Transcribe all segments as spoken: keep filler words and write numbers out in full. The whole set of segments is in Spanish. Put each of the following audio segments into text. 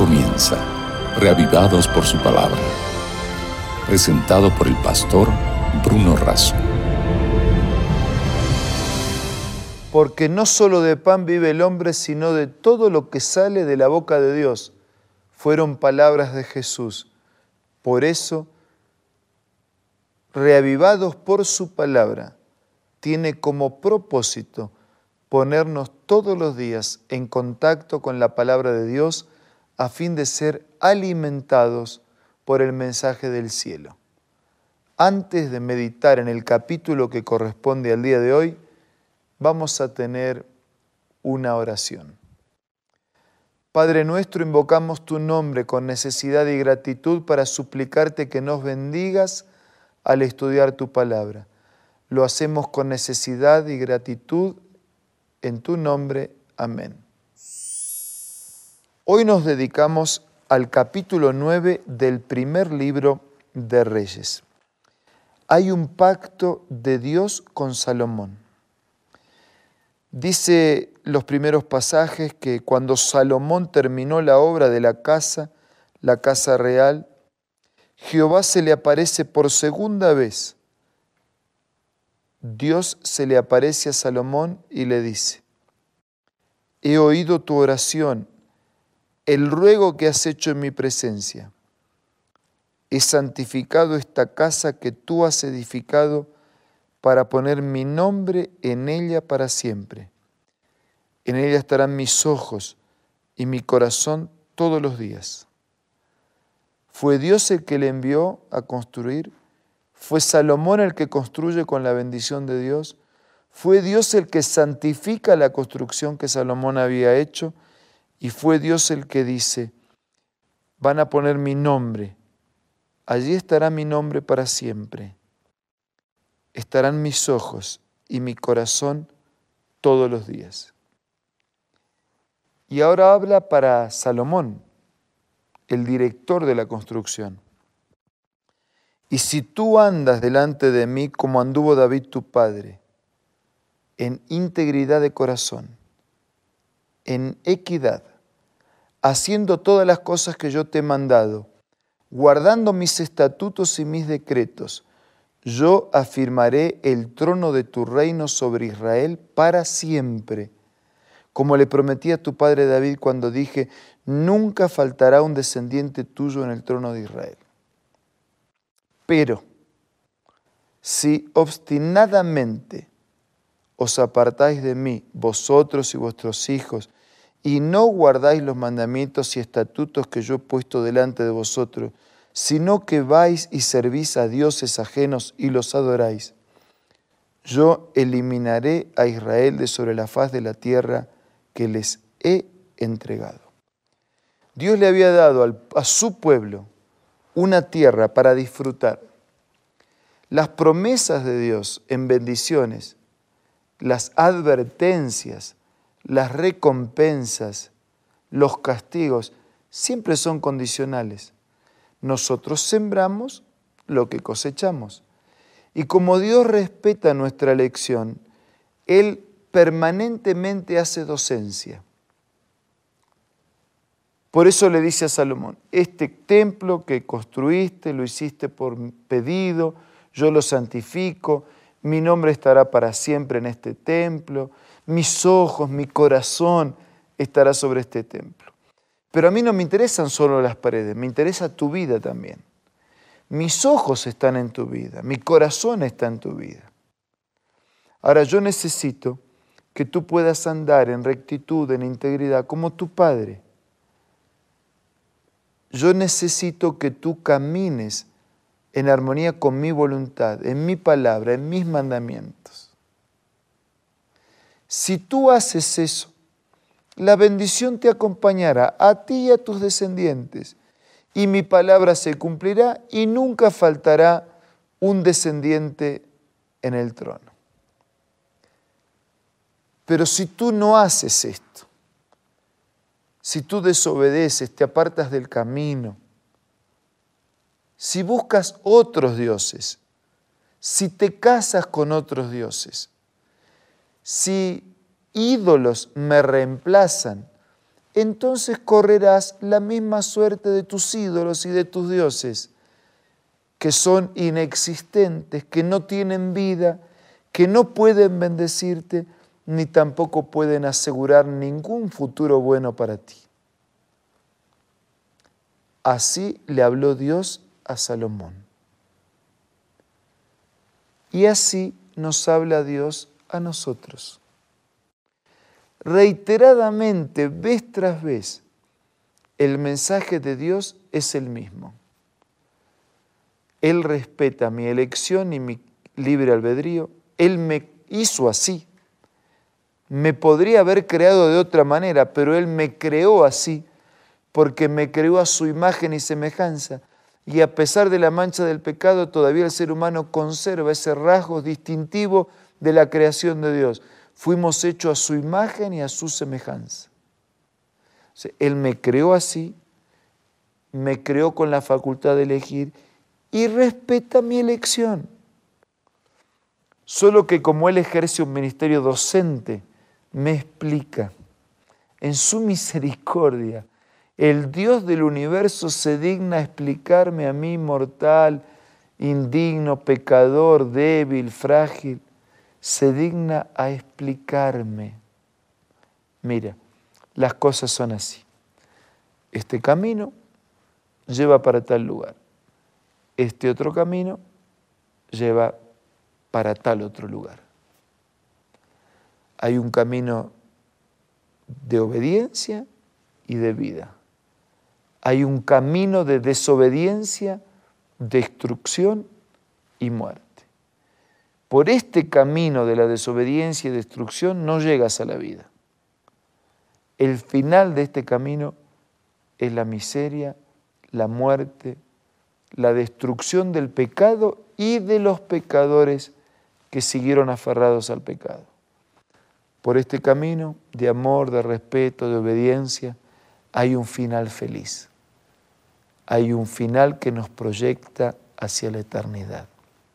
comienza, reavivados por su palabra. Presentado por el pastor Bruno Razo. Porque no solo de pan vive el hombre, sino de todo lo que sale de la boca de Dios. Fueron palabras de Jesús. Por eso, reavivados por su palabra, tiene como propósito ponernos todos los días en contacto con la palabra de Dios a fin de ser alimentados por el mensaje del cielo. Antes de meditar en el capítulo que corresponde al día de hoy, vamos a tener una oración. Padre nuestro, invocamos tu nombre con necesidad y gratitud para suplicarte que nos bendigas al estudiar tu palabra. Lo hacemos con necesidad y gratitud en tu nombre. Amén. Hoy nos dedicamos al capítulo nueve del primer libro de Reyes. Hay un pacto de Dios con Salomón. Dice los primeros pasajes que cuando Salomón terminó la obra de la casa, la casa real, Jehová se le aparece por segunda vez. Dios se le aparece a Salomón y le dice: he oído tu oración, el ruego que has hecho en mi presencia. He santificado esta casa que tú has edificado para poner mi nombre en ella para siempre. En ella estarán mis ojos y mi corazón todos los días. ¿Fue Dios el que le envió a construir? ¿Fue Salomón el que construye con la bendición de Dios? ¿Fue Dios el que santifica la construcción que Salomón había hecho? Y fue Dios el que dice: van a poner mi nombre, allí estará mi nombre para siempre. Estarán mis ojos y mi corazón todos los días. Y ahora habla para Salomón, el director de la construcción. Y si tú andas delante de mí como anduvo David tu padre, en integridad de corazón, en equidad, haciendo todas las cosas que yo te he mandado, guardando mis estatutos y mis decretos, yo afirmaré el trono de tu reino sobre Israel para siempre, como le prometí a tu padre David cuando dije: nunca faltará un descendiente tuyo en el trono de Israel. Pero si obstinadamente os apartáis de mí, vosotros y vuestros hijos, y no guardáis los mandamientos y estatutos que yo he puesto delante de vosotros, sino que vais y servís a dioses ajenos y los adoráis, yo eliminaré a Israel de sobre la faz de la tierra que les he entregado. Dios le había dado al, a su pueblo una tierra para disfrutar. Las promesas de Dios en bendiciones, las advertencias, las recompensas, los castigos, siempre son condicionales. Nosotros sembramos lo que cosechamos. Y como Dios respeta nuestra elección, Él permanentemente hace docencia. Por eso le dice a Salomón: este templo que construiste, lo hiciste por pedido, yo lo santifico, mi nombre estará para siempre en este templo, mis ojos, mi corazón estará sobre este templo. Pero a mí no me interesan solo las paredes, me interesa tu vida también. Mis ojos están en tu vida, mi corazón está en tu vida. Ahora yo necesito que tú puedas andar en rectitud, en integridad, como tu Padre. Yo necesito que tú camines en armonía con mi voluntad, en mi palabra, en mis mandamientos. Si tú haces eso, la bendición te acompañará a ti y a tus descendientes, y mi palabra se cumplirá y nunca faltará un descendiente en el trono. Pero si tú no haces esto, si tú desobedeces, te apartas del camino, si buscas otros dioses, si te casas con otros dioses, si ídolos me reemplazan entonces correrás la misma suerte de tus ídolos y de tus dioses, que son inexistentes, que no tienen vida, que no pueden bendecirte, ni tampoco pueden asegurar ningún futuro bueno para ti. Así le habló Dios a Salomón. Y así nos habla Dios a nosotros. Reiteradamente, vez tras vez, el mensaje de Dios es el mismo. Él respeta mi elección y mi libre albedrío. Él me hizo así. Me podría haber creado de otra manera, pero Él me creó así, porque me creó a su imagen y semejanza. Y a pesar de la mancha del pecado, todavía el ser humano conserva ese rasgo distintivo de la creación de Dios. Fuimos hechos a su imagen y a su semejanza. O sea, Él me creó así, me creó con la facultad de elegir y respeta mi elección. Solo que como Él ejerce un ministerio docente, me explica, en su misericordia, el Dios del universo se digna a explicarme a mí, mortal, indigno, pecador, débil, frágil, se digna a explicarme. Mira, las cosas son así. Este camino lleva para tal lugar. Este otro camino lleva para tal otro lugar. Hay un camino de obediencia y de vida. Hay un camino de desobediencia, destrucción y muerte. Por este camino de la desobediencia y destrucción no llegas a la vida. El final de este camino es la miseria, la muerte, la destrucción del pecado y de los pecadores que siguieron aferrados al pecado. Por este camino de amor, de respeto, de obediencia, hay un final feliz. Hay un final que nos proyecta hacia la eternidad.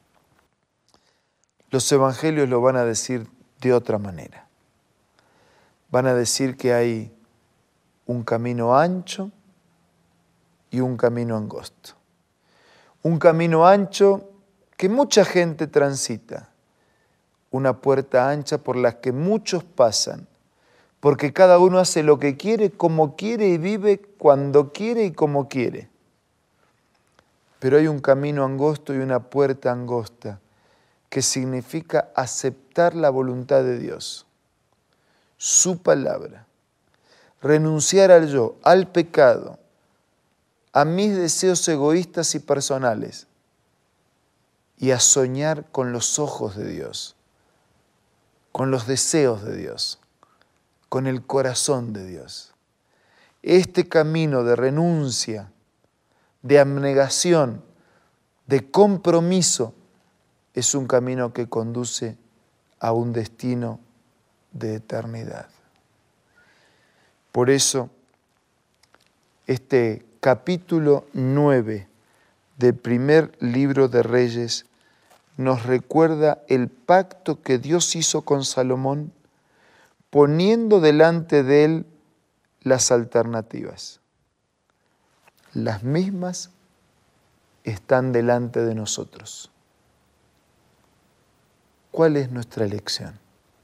Los evangelios lo van a decir de otra manera. Van a decir que hay un camino ancho y un camino angosto. Un camino ancho que mucha gente transita, una puerta ancha por la que muchos pasan, porque cada uno hace lo que quiere, como quiere y vive cuando quiere y como quiere. Pero hay un camino angosto y una puerta angosta que significa aceptar la voluntad de Dios, su palabra, renunciar al yo, al pecado, a mis deseos egoístas y personales y a soñar con los ojos de Dios, con los deseos de Dios, con el corazón de Dios. Este camino de renuncia, de abnegación, de compromiso, es un camino que conduce a un destino de eternidad. Por eso, este capítulo nueve del primer libro de Reyes nos recuerda el pacto que Dios hizo con Salomón, poniendo delante de él las alternativas. Las mismas están delante de nosotros. ¿Cuál es nuestra elección?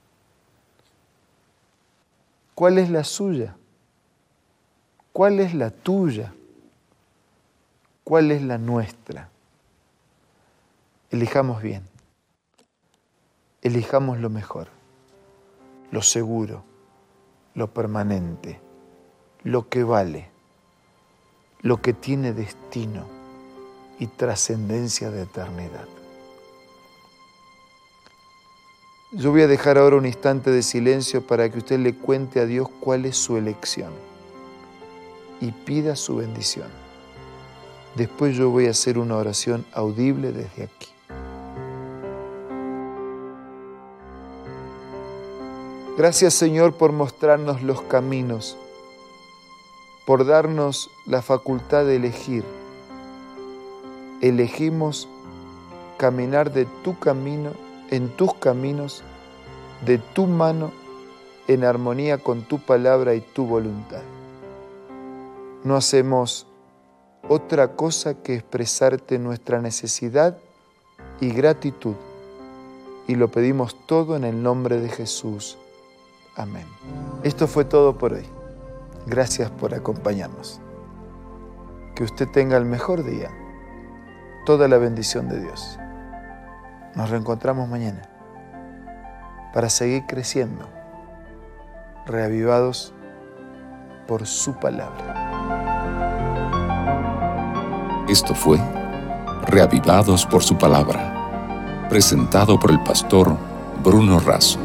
¿Cuál es la suya? ¿Cuál es la tuya? ¿Cuál es la nuestra? Elijamos bien. Elijamos lo mejor, lo seguro, lo permanente, lo que vale, lo que tiene destino y trascendencia de eternidad. Yo voy a dejar ahora un instante de silencio para que usted le cuente a Dios cuál es su elección y pida su bendición. Después yo voy a hacer una oración audible desde aquí. Gracias, Señor, por mostrarnos los caminos, por darnos la facultad de elegir. Elegimos caminar de tu camino, en tus caminos, de tu mano, en armonía con tu palabra y tu voluntad. no hacemos otra cosa que expresarte nuestra necesidad y gratitud. Y lo pedimos todo en el nombre de Jesús. Amén. Esto fue todo por hoy. Gracias por acompañarnos. Que usted tenga el mejor día. Toda la bendición de Dios. Nos reencontramos mañana para seguir creciendo, reavivados por su palabra. Esto fue Reavivados por su palabra, presentado por el pastor Bruno Razo.